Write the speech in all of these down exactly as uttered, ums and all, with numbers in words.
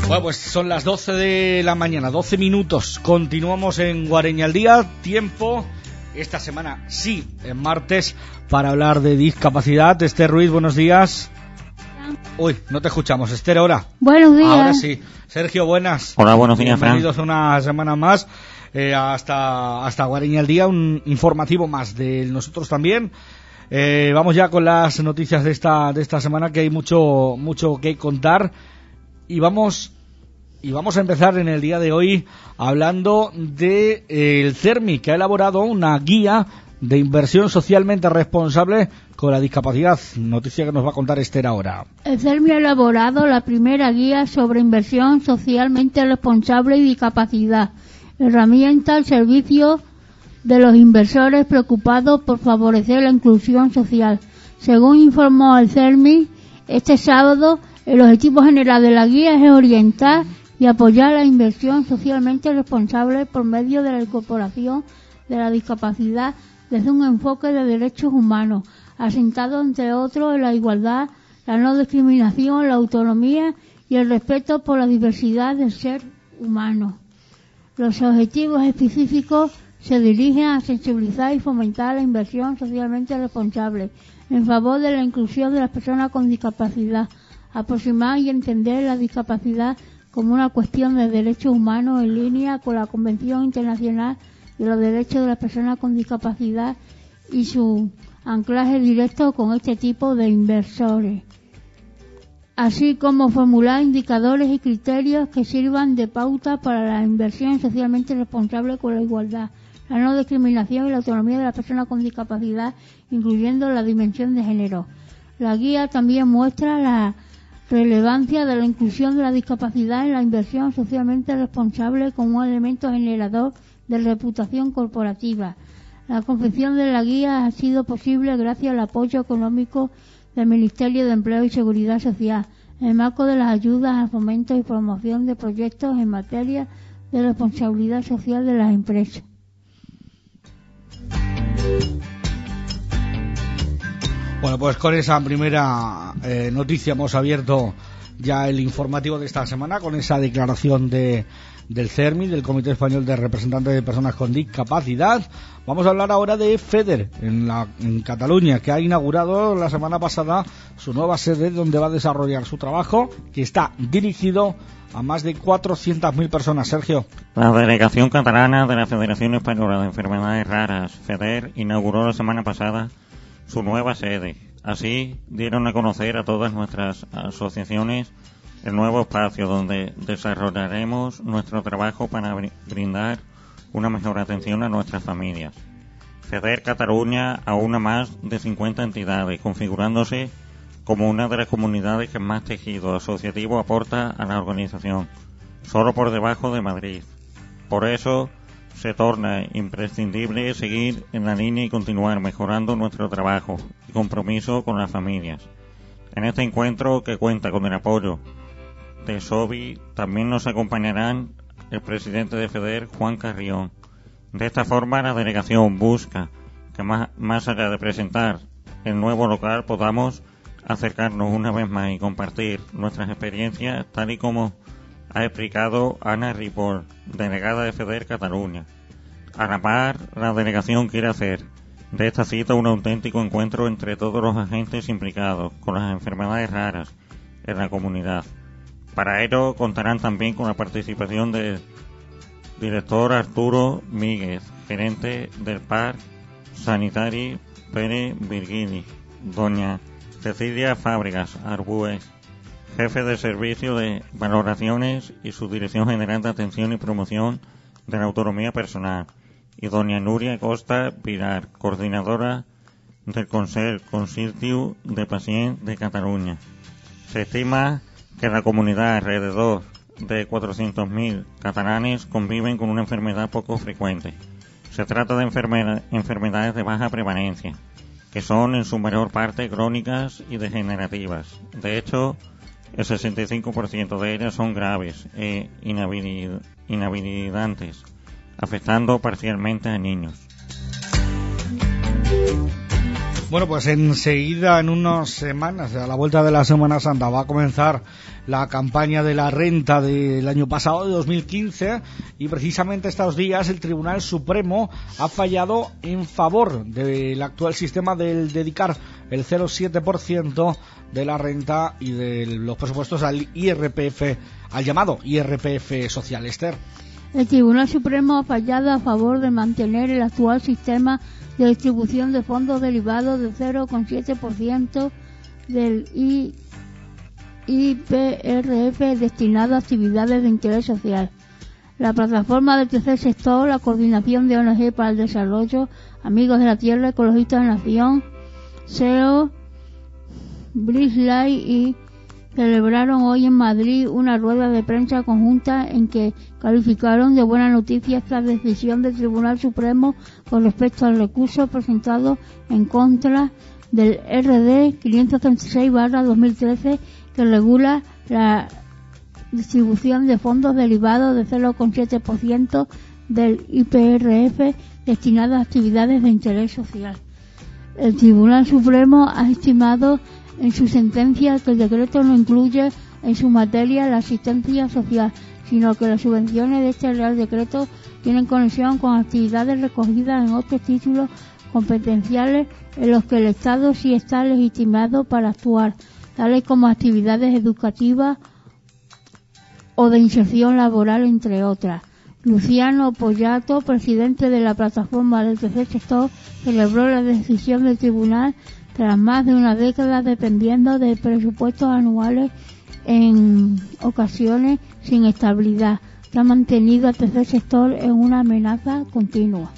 Bueno, pues son las doce de la mañana, doce minutos. Continuamos en Guareña al Día. Tiempo, esta semana sí, en martes, para hablar de discapacidad. Esther Ruiz, buenos días. Uy, no te escuchamos. Esther, ahora. Buenos días. Ahora sí. Sergio, buenas. Hola, buenos días, Fran. Bienvenidos una semana más eh, hasta, hasta Guareña al Día, un informativo más de nosotros también. Eh, vamos ya con las noticias de esta, de esta semana, que hay mucho, mucho que contar. Y vamos... Y vamos a empezar en el día de hoy hablando de eh, el CERMI, que ha elaborado una guía de inversión socialmente responsable con la discapacidad. Noticia que nos va a contar Esther ahora. El CERMI ha elaborado la primera guía sobre inversión socialmente responsable y discapacidad, herramienta al servicio de los inversores preocupados por favorecer la inclusión social. Según informó el CERMI, este sábado el objetivo general de la guía es orientar y apoyar la inversión socialmente responsable por medio de la incorporación de la discapacidad desde un enfoque de derechos humanos, asentado entre otros en la igualdad, la no discriminación, la autonomía y el respeto por la diversidad del ser humano. Los objetivos específicos se dirigen a sensibilizar y fomentar la inversión socialmente responsable en favor de la inclusión de las personas con discapacidad, aproximar y entender la discapacidad como una cuestión de derechos humanos en línea con la Convención Internacional de los Derechos de las Personas con Discapacidad y su anclaje directo con este tipo de inversores, así como formular indicadores y criterios que sirvan de pauta para la inversión socialmente responsable con la igualdad, la no discriminación y la autonomía de las personas con discapacidad, incluyendo la dimensión de género. La guía también muestra la relevancia de la inclusión de la discapacidad en la inversión socialmente responsable como un elemento generador de reputación corporativa. La confección de la guía ha sido posible gracias al apoyo económico del Ministerio de Empleo y Seguridad Social, en el marco de las ayudas al fomento y promoción de proyectos en materia de responsabilidad social de las empresas. Bueno, pues con esa primera eh, noticia hemos abierto ya el informativo de esta semana, con esa declaración de del CERMI, del Comité Español de Representantes de Personas con Discapacidad. Vamos a hablar ahora de FEDER, en, la, en Cataluña, que ha inaugurado la semana pasada su nueva sede donde va a desarrollar su trabajo, que está dirigido a más de cuatrocientas mil personas. Sergio. La delegación catalana de la Federación Española de Enfermedades Raras, FEDER, inauguró la semana pasada su nueva sede. Así dieron a conocer a todas nuestras asociaciones el nuevo espacio donde desarrollaremos nuestro trabajo para brindar una mejor atención a nuestras familias. FEDER Cataluña aúna más de cincuenta entidades, configurándose como una de las comunidades que más tejido asociativo aporta a la organización, solo por debajo de Madrid. Por eso se torna imprescindible seguir en la línea y continuar mejorando nuestro trabajo y compromiso con las familias. En este encuentro, que cuenta con el apoyo de SOBI, también nos acompañarán el presidente de FEDER, Juan Carrión. De esta forma, la delegación busca que más, más allá de presentar el nuevo local, podamos acercarnos una vez más y compartir nuestras experiencias, tal y como ha explicado Ana Ripoll, delegada de FEDER Cataluña. A la par, la delegación quiere hacer de esta cita un auténtico encuentro entre todos los agentes implicados con las enfermedades raras en la comunidad. Para ello contarán también con la participación del director Arturo Míguez, gerente del Parc Sanitari Pere Virgili, doña Cecilia Fábregas Arbues, jefe de servicio de valoraciones y subdirección general de atención y promoción de la autonomía personal, y doña Núria Costa Vilar, coordinadora del Consell Consultiu de Pacients de Cataluña. Se estima que en la comunidad alrededor de cuatrocientos mil catalanes conviven con una enfermedad poco frecuente. Se trata de enfermedad, enfermedades de baja prevalencia, que son en su mayor parte crónicas y degenerativas. De hecho, el sesenta y cinco por ciento de ellas son graves e inhabilid- inhabilitantes, afectando parcialmente a niños. Bueno, pues enseguida, en unas semanas, a la vuelta de la Semana Santa, va a comenzar la campaña de la renta del año pasado, de dos mil quince, y precisamente estos días el Tribunal Supremo ha fallado en favor del actual sistema del dedicar el cero coma siete por ciento de la renta y de los presupuestos al I R P F, al llamado I R P F social. Esther. El Tribunal Supremo ha fallado a favor de mantener el actual sistema de distribución de fondos derivados del cero coma siete por ciento del I P R F destinado a actividades de interés social. La plataforma del tercer sector, la Coordinación de O N G para el Desarrollo, Amigos de la Tierra, Ecologistas de la Nación, S E O, Bridgelight y celebraron hoy en Madrid una rueda de prensa conjunta en que calificaron de buena noticia esta decisión del Tribunal Supremo con respecto al recurso presentado en contra del R D quinientos treinta y seis barra dos mil trece que regula la distribución de fondos derivados de cero coma siete por ciento del I P R F destinados a actividades de interés social. El Tribunal Supremo ha estimado en su sentencia que el decreto no incluye en su materia la asistencia social, sino que las subvenciones de este Real Decreto tienen conexión con actividades recogidas en otros títulos competenciales en los que el Estado sí está legitimado para actuar, tales como actividades educativas o de inserción laboral, entre otras. Luciano Pollato, presidente de la plataforma del tercer sector, celebró la decisión del tribunal tras más de una década dependiendo de presupuestos anuales en ocasiones sin estabilidad, que ha mantenido al tercer sector en una amenaza continua.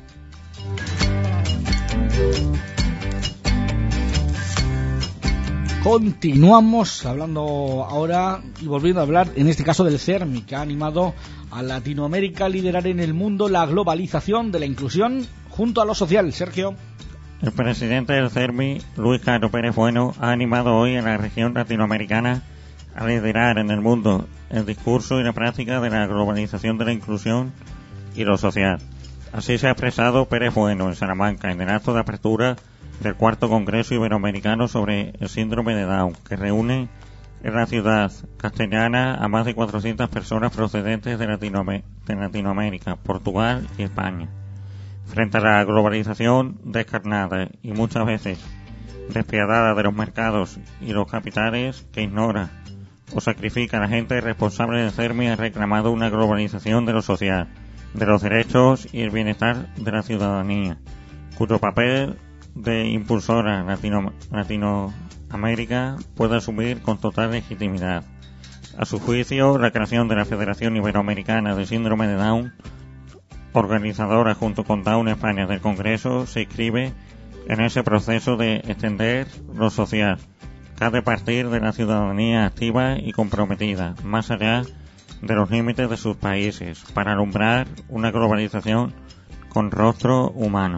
Continuamos hablando ahora y volviendo a hablar, en este caso, del CERMI, que ha animado a Latinoamérica a liderar en el mundo la globalización de la inclusión junto a lo social. Sergio. El presidente del CERMI, Luis Caro Pérez Bueno, ha animado hoy a la región latinoamericana a liderar en el mundo el discurso y la práctica de la globalización de la inclusión y lo social. Así se ha expresado Pérez Bueno en Salamanca en el acto de apertura del cuarto Congreso Iberoamericano sobre el síndrome de Down, que reúne en la ciudad castellana a más de cuatrocientas personas procedentes de, Latinoam- de Latinoamérica, Portugal y España. Frente a la globalización descarnada y muchas veces despiadada de los mercados y los capitales que ignora o sacrifica a la gente responsable del CERMI, ha reclamado una globalización de lo social, de los derechos y el bienestar de la ciudadanía, cuyo papel de impulsora latino, Latinoamérica puede asumir con total legitimidad. A su juicio, la creación de la Federación Iberoamericana del Síndrome de Down, organizadora junto con Down España del Congreso, se inscribe en ese proceso de extender lo social, que ha de partir de la ciudadanía activa y comprometida, más allá de los límites de sus países, para alumbrar una globalización con rostro humano.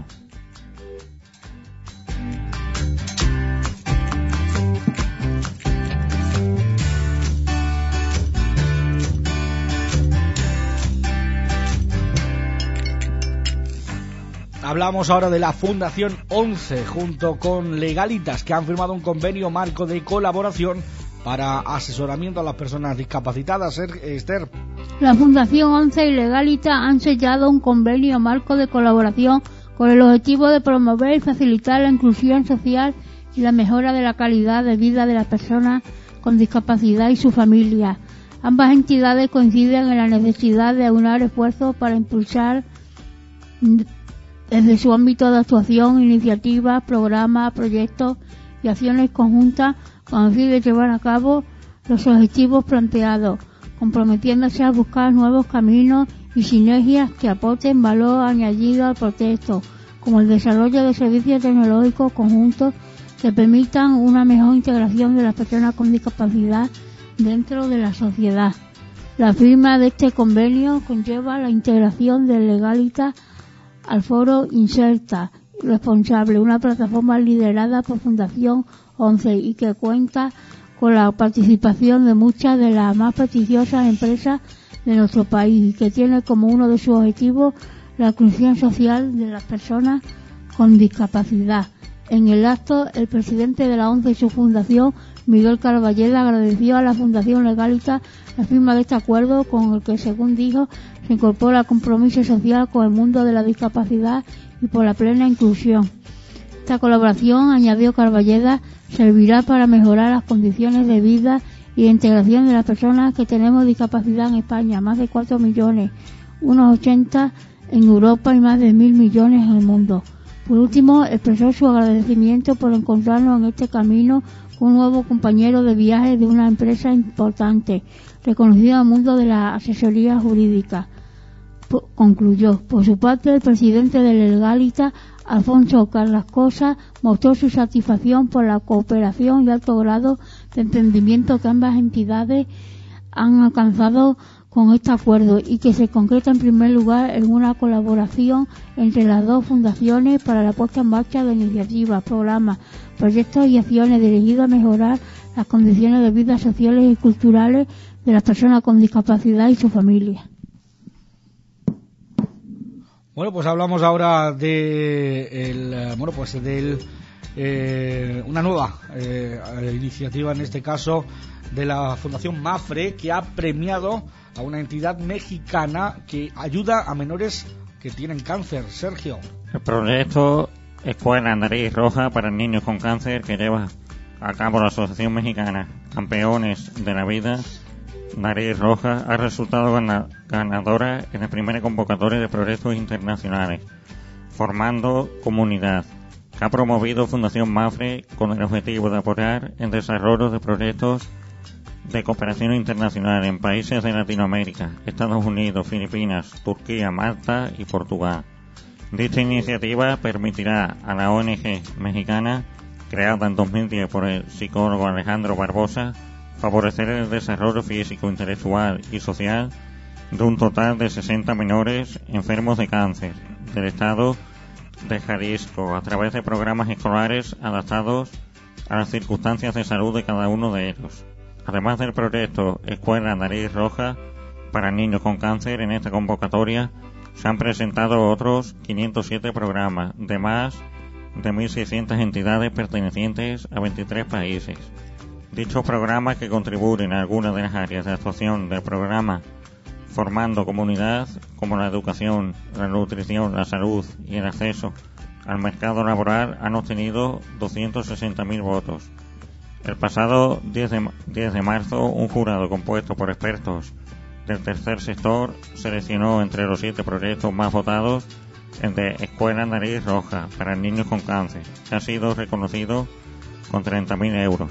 Hablamos ahora de la Fundación once junto con Legalitas, que han firmado un convenio marco de colaboración para asesoramiento a las personas discapacitadas. Esther. La Fundación once y Legalitas han sellado un convenio marco de colaboración con el objetivo de promover y facilitar la inclusión social y la mejora de la calidad de vida de las personas con discapacidad y su familia. Ambas entidades coinciden en la necesidad de aunar esfuerzos para impulsar desde su ámbito de actuación, iniciativas, programas, proyectos y acciones conjuntas con el fin de llevar a cabo los objetivos planteados, comprometiéndose a buscar nuevos caminos y sinergias que aporten valor añadido al proyecto, como el desarrollo de servicios tecnológicos conjuntos que permitan una mejor integración de las personas con discapacidad dentro de la sociedad. La firma de este convenio conlleva la integración de Legalitas al foro Inserta Responsable, una plataforma liderada por Fundación once y que cuenta con la participación de muchas de las más prestigiosas empresas de nuestro país y que tiene como uno de sus objetivos la inclusión social de las personas con discapacidad. En el acto, el presidente de la ONCE y su fundación, Miguel Carballeda, agradeció a la Fundación Legalitas la firma de este acuerdo con el que, según dijo, se incorpora el compromiso social con el mundo de la discapacidad y por la plena inclusión. Esta colaboración, añadió Carballeda, servirá para mejorar las condiciones de vida y de integración de las personas que tenemos discapacidad en España, más de cuatro millones, unos ochenta en Europa y más de mil millones en el mundo. Por último, expresó su agradecimiento por encontrarnos en este camino con un nuevo compañero de viaje de una empresa importante, reconocido en el mundo de la asesoría jurídica. P- concluyó. Por su parte, el presidente de Legalitas, Alfonso Carrascosa, mostró su satisfacción por la cooperación y alto grado de entendimiento que ambas entidades han alcanzado con este acuerdo y que se concreta en primer lugar en una colaboración entre las dos fundaciones para la puesta en marcha de iniciativas, programas, proyectos y acciones dirigidos a mejorar las condiciones de vida sociales y culturales de las personas con discapacidad y su familia. Bueno, pues hablamos ahora de el, bueno, pues del eh, una nueva eh, iniciativa, en este caso de la Fundación MAFRE, que ha premiado a una entidad mexicana que ayuda a menores que tienen cáncer. Sergio. El proyecto Escuela Nariz Roja para niños con cáncer, que lleva a cabo la Asociación Mexicana Campeones de la Vida Nariz Roja, ha resultado gana- ganadora en la primera convocatoria de proyectos internacionales Formando Comunidad, que ha promovido Fundación MAFRE con el objetivo de apoyar el desarrollo de proyectos de cooperación internacional en países de Latinoamérica, Estados Unidos, Filipinas, Turquía, Malta y Portugal. Dicha iniciativa permitirá a la O N G mexicana, creada en dos mil diez por el psicólogo Alejandro Barbosa, favorecer el desarrollo físico, intelectual y social de un total de sesenta menores enfermos de cáncer del estado de Jalisco a través de programas escolares adaptados a las circunstancias de salud de cada uno de ellos. Además del proyecto Escuela Nariz Roja para niños con cáncer, en esta convocatoria se han presentado otros quinientos siete programas de más de mil seiscientas entidades pertenecientes a veintitrés países. Dichos programas, que contribuyen a algunas de las áreas de actuación del programa Formando Comunidad, como la educación, la nutrición, la salud y el acceso al mercado laboral, han obtenido doscientos sesenta mil votos. El pasado diez de marzo, un jurado compuesto por expertos del tercer sector seleccionó entre los siete proyectos más votados el de Escuela Nariz Roja para niños con cáncer, que ha sido reconocido con treinta mil euros.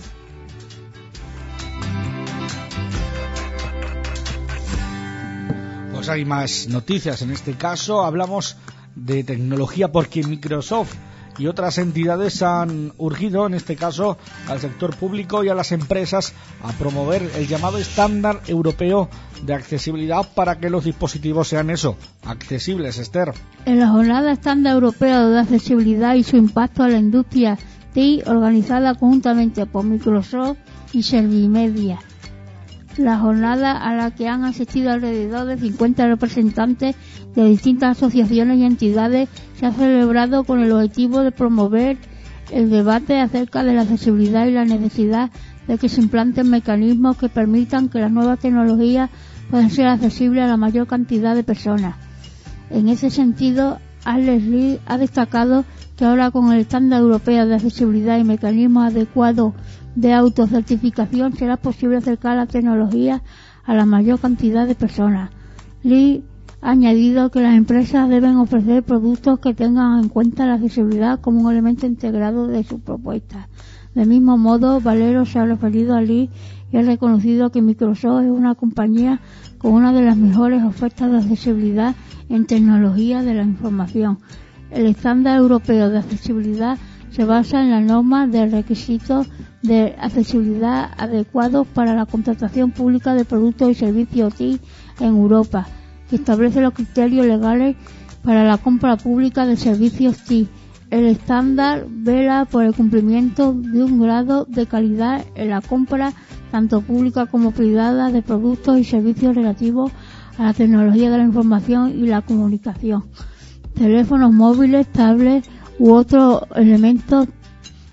Pues hay más noticias. En este caso hablamos de tecnología, porque Microsoft y otras entidades han urgido, en este caso, al sector público y a las empresas a promover el llamado estándar europeo de accesibilidad para que los dispositivos sean eso, accesibles. Esther. En la jornada estándar europeo de accesibilidad y su impacto a la industria T I, organizada conjuntamente por Microsoft y Servimedia, la jornada a la que han asistido alrededor de cincuenta representantes de distintas asociaciones y entidades se ha celebrado con el objetivo de promover el debate acerca de la accesibilidad y la necesidad de que se implanten mecanismos que permitan que las nuevas tecnologías puedan ser accesibles a la mayor cantidad de personas. En ese sentido, Alex Reed ha destacado que ahora, con el estándar europeo de accesibilidad y mecanismos adecuados de autocertificación, será posible acercar la tecnología a la mayor cantidad de personas. Lee ha añadido que las empresas deben ofrecer productos que tengan en cuenta la accesibilidad como un elemento integrado de sus propuestas. Del mismo modo, Valero se ha referido a Lee y ha reconocido que Microsoft es una compañía con una de las mejores ofertas de accesibilidad en tecnología de la información. El estándar europeo de accesibilidad se basa en las normas de requisitos de accesibilidad adecuados para la contratación pública de productos y servicios T I en Europa, que establece los criterios legales para la compra pública de servicios T I. El estándar vela por el cumplimiento de un grado de calidad en la compra, tanto pública como privada, de productos y servicios relativos a la tecnología de la información y la comunicación, teléfonos móviles, tablets u otros elementos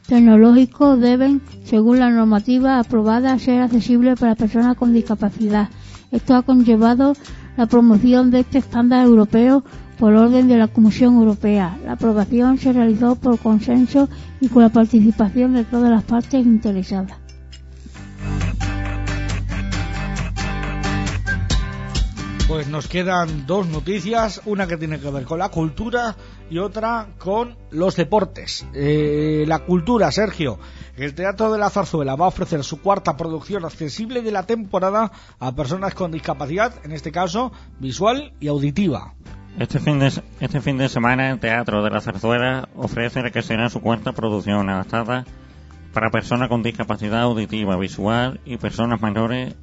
tecnológicos deben, según la normativa aprobada, ser accesibles para personas con discapacidad. Esto ha conllevado la promoción de este estándar europeo por orden de la Comisión Europea. La aprobación se realizó por consenso y con la participación de todas las partes interesadas. Pues nos quedan dos noticias, una que tiene que ver con la cultura y otra con los deportes. Eh, la cultura, Sergio, el Teatro de la Zarzuela va a ofrecer su cuarta producción accesible de la temporada a personas con discapacidad, en este caso visual y auditiva. Este fin de, este fin de semana el Teatro de la Zarzuela ofrece la que será su cuarta producción adaptada para personas con discapacidad auditiva, visual y personas mayores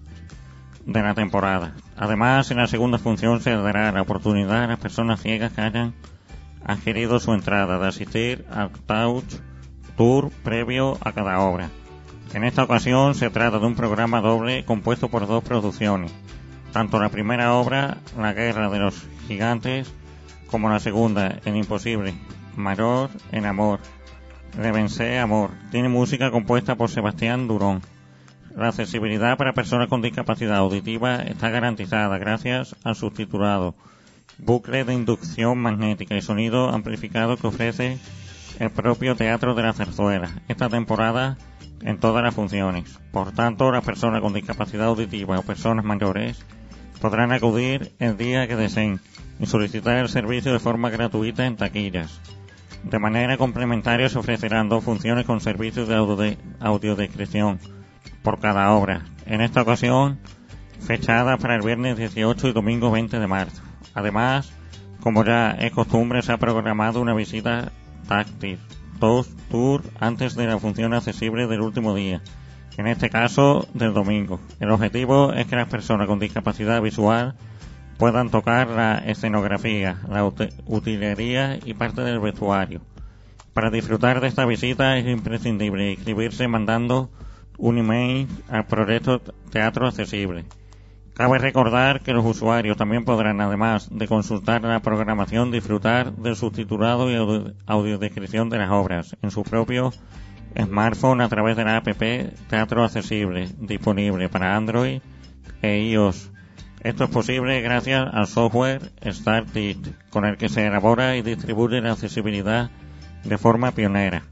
de la temporada. Además, en la segunda función se dará la oportunidad a las personas ciegas que hayan adquirido su entrada de asistir al Touch Tour previo a cada obra. En esta ocasión se trata de un programa doble compuesto por dos producciones, tanto la primera obra, La Guerra de los Gigantes, como la segunda, El Imposible, Mayor en Amor, Revencé Amor. Tiene música compuesta por Sebastián Durón. La accesibilidad para personas con discapacidad auditiva está garantizada gracias al subtitulado, bucle de inducción magnética y sonido amplificado que ofrece el propio Teatro de la Zarzuela esta temporada en todas las funciones. Por tanto, las personas con discapacidad auditiva o personas mayores podrán acudir el día que deseen y solicitar el servicio de forma gratuita en taquillas. De manera complementaria se ofrecerán dos funciones con servicios de audio audiodescripción por cada obra, en esta ocasión fechada para el viernes dieciocho y domingo veinte de marzo. Además, como ya es costumbre, se ha programado una visita táctil, dos tour antes de la función accesible del último día, en este caso del domingo. El objetivo es que las personas con discapacidad visual puedan tocar la escenografía, la ut- utilería y parte del vestuario. Para disfrutar de esta visita es imprescindible inscribirse mandando un email al proyecto Teatro Accesible. Cabe recordar que los usuarios también podrán, además de consultar la programación, disfrutar del subtitulado y audio- audiodescripción de las obras en su propio smartphone a través de la app Teatro Accesible, disponible para Android e iOS. Esto es posible gracias al software StartIt, con el que se elabora y distribuye la accesibilidad de forma pionera.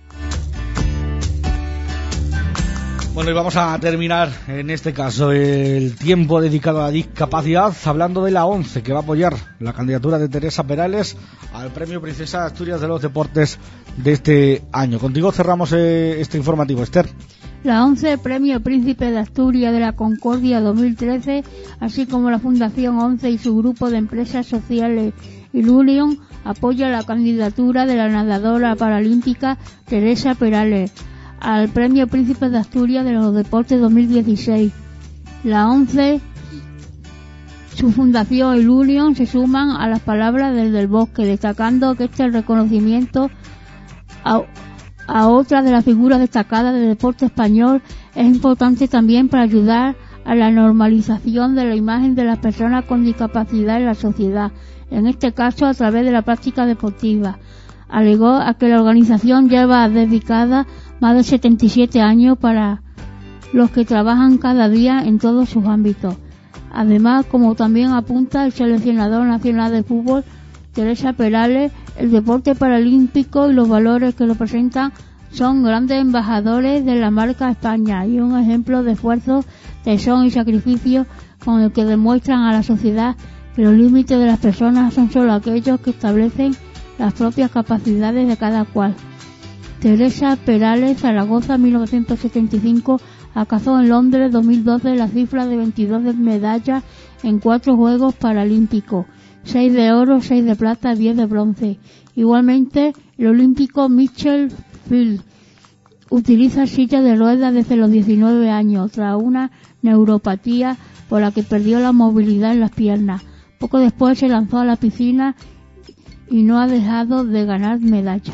Bueno, y vamos a terminar en este caso el tiempo dedicado a la discapacidad hablando de la ONCE, que va a apoyar la candidatura de Teresa Perales al Premio Princesa de Asturias de los Deportes de este año. Contigo cerramos eh, este informativo, Esther. La ONCE, Premio Príncipe de Asturias de la Concordia dos mil trece, así como la Fundación ONCE y su grupo de empresas sociales Ilunion, apoya la candidatura de la nadadora paralímpica Teresa Perales al Premio Príncipe de Asturias de los Deportes dos mil dieciséis. La ONCE, su fundación y Ilunion se suman a las palabras del del Bosque, destacando que este reconocimiento a, a otra de las figuras destacadas del deporte español es importante también para ayudar a la normalización de la imagen de las personas con discapacidad en la sociedad, en este caso a través de la práctica deportiva. Alegó a que la organización lleva dedicada más de setenta y siete años para los que trabajan cada día en todos sus ámbitos. Además, como también apunta el seleccionador nacional de fútbol, Teresa Perales, el deporte paralímpico y los valores que lo presentan son grandes embajadores de la marca España y un ejemplo de esfuerzo, tesón y sacrificio con el que demuestran a la sociedad que los límites de las personas son solo aquellos que establecen las propias capacidades de cada cual. Teresa Perales, Zaragoza, mil novecientos setenta y cinco, alcanzó en Londres dos mil doce la cifra de veintidós medallas en cuatro Juegos Paralímpicos, seis de oro, seis de plata, diez de bronce. Igualmente, el olímpico Mitchell Field utiliza silla de ruedas desde los diecinueve años, tras una neuropatía por la que perdió la movilidad en las piernas. Poco después se lanzó a la piscina y no ha dejado de ganar medallas.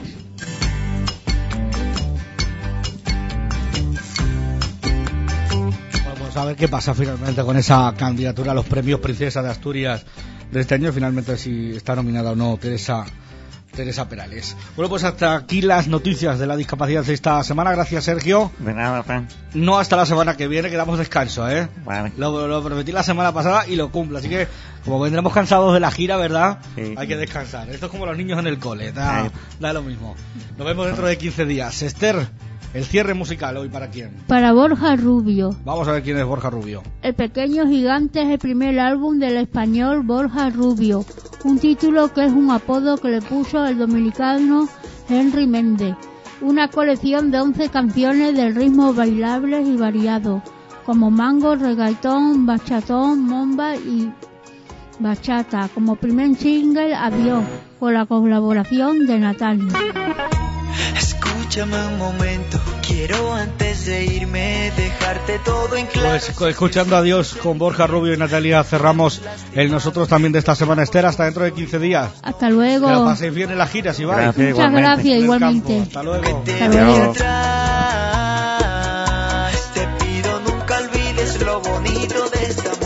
Vamos a ver qué pasa finalmente con esa candidatura a los premios Princesa de Asturias de este año. Finalmente si está nominada o no Teresa Teresa Perales. Bueno, pues hasta aquí las noticias de la discapacidad de esta semana. Gracias, Sergio. De nada, Fran. No hasta la semana que viene, que damos descanso, ¿eh? Vale. Lo, lo prometí la semana pasada y lo cumplo. Así que, como vendremos cansados de la gira, ¿verdad? Sí. Hay que descansar. Esto es como los niños en el cole. Da, da lo mismo. Nos vemos dentro de quince días. Esther, el cierre musical hoy, ¿para quién? Para Borja Rubio. Vamos a ver quién es Borja Rubio. El Pequeño Gigante es el primer álbum del español Borja Rubio, un título que es un apodo que le puso el dominicano Henry Méndez. Una colección de once canciones de ritmos bailables y variados, como mango, reggaetón, bachatón, momba y bachata. Como primer single, Adiós, con la colaboración de Natalia. Escúchame un momento, quiero antes de irme dejarte todo en claro. Pues escuchando Adiós con Borja Rubio y Natalia cerramos el Nosotros también de esta semana. Esther, hasta dentro de quince días. Hasta luego. Que lo paséis bien en la gira, si vais. Gracias, Muchas igualmente. gracias, igualmente. Hasta luego. Hasta luego. Te pido nunca olvides lo bonito de esta